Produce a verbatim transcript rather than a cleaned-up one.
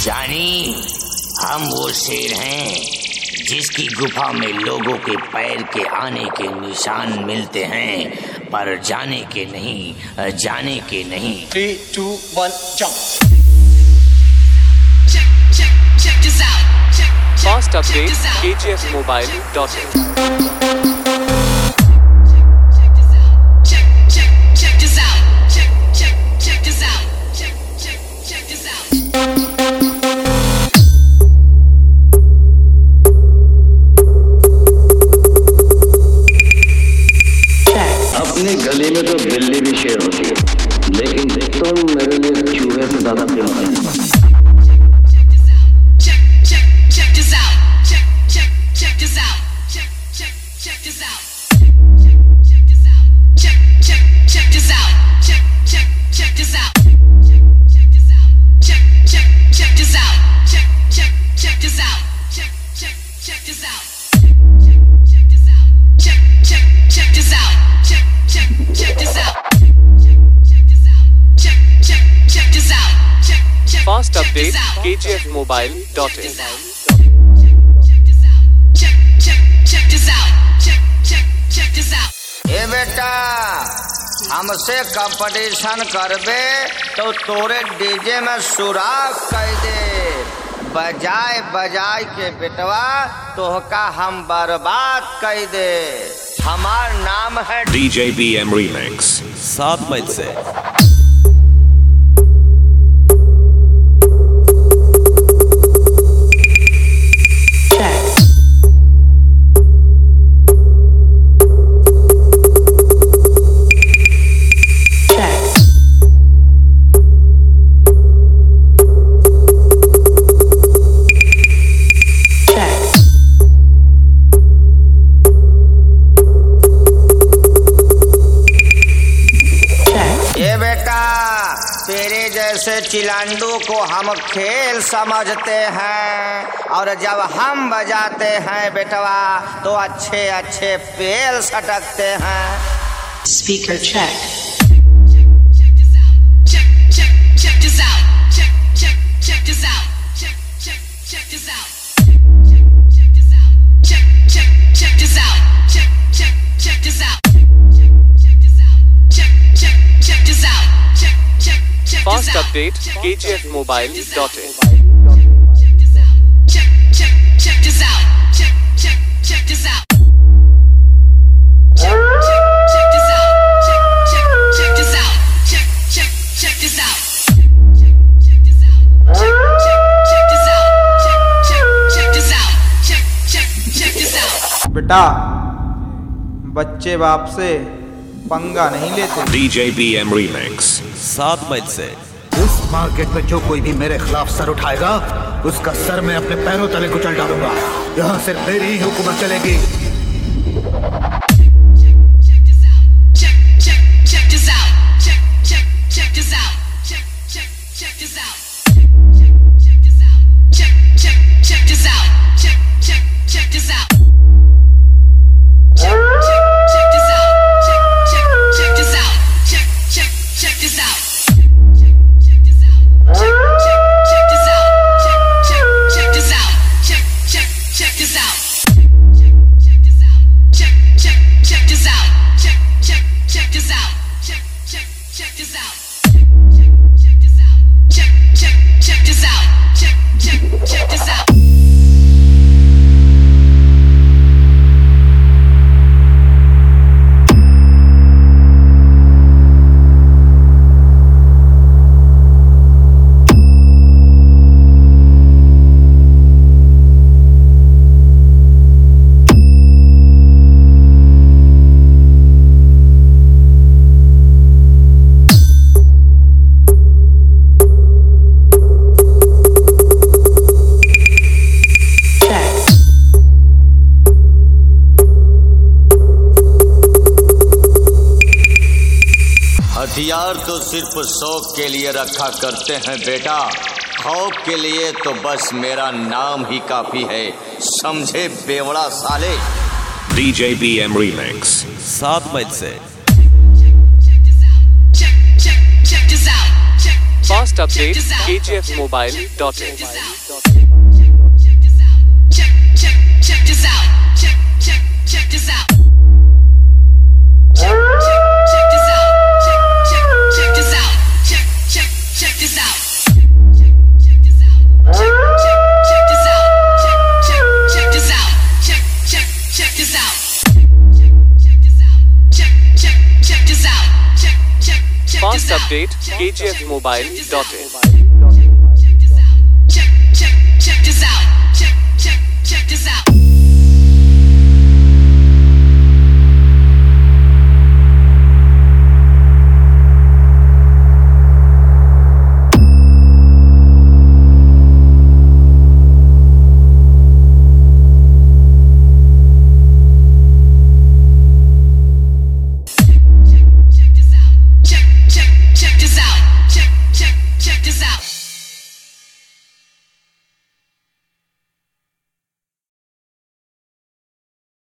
जानी, हम वो शेर हैं जिसकी गुफा में लोगों के पैर के आने के निशान मिलते हैं, पर जाने के नहीं, जाने के नहीं। Three two one jump. Fast update K G F mobile dot in। अपने गले में तो बिल्ली भी शेर होती है, लेकिन तुम मेरे लिए चूहे से ज्यादा कीमती हो। Fast update K G F mobile dot in। ए बेटा, हमसे कंपटीशन करबे तो तोरे डीजे में सुराख कर दे। बजाए बजाए के बेटवा तोहका हम बर्बाद कर दे। हमार नाम है D J B M Remix। सात मई से तेरे जैसे चिलांडू को हम खेल समझते हैं, और जब हम बजाते हैं बेटवा तो अच्छे अच्छे पेल सटकते हैं। Speaker check। Fast update K G F mobile dot in। बेटा, बच्चे बाप से पंगा नहीं लेते। D J B M Remix। सात मई से इस मार्केट में जो कोई भी मेरे खिलाफ सर उठाएगा उसका सर मैं अपने पैरों तले कुचल डालूंगा। यहाँ सिर्फ मेरी ही हुकूमत चलेगी। हथियार तो सिर्फ शौक के लिए रखा करते हैं बेटा, खौफ के लिए तो बस मेरा नाम ही काफी है, समझे बेवड़ा साले। D J B M Remix। सात मई से Fast update K G F mobile dot in. Check, check, check this out. Check, check, check this out. Check, check, check this out. Check, check, check this out. Check, check, check this out. Check, check, check this out. Check, check, check this out. Check, check, check this out. Check, check, check this out. Check, check, check this out. Check, check, check Fast this out. update K G F mobile dot in. Check, check, check this out. Check, check, check this out.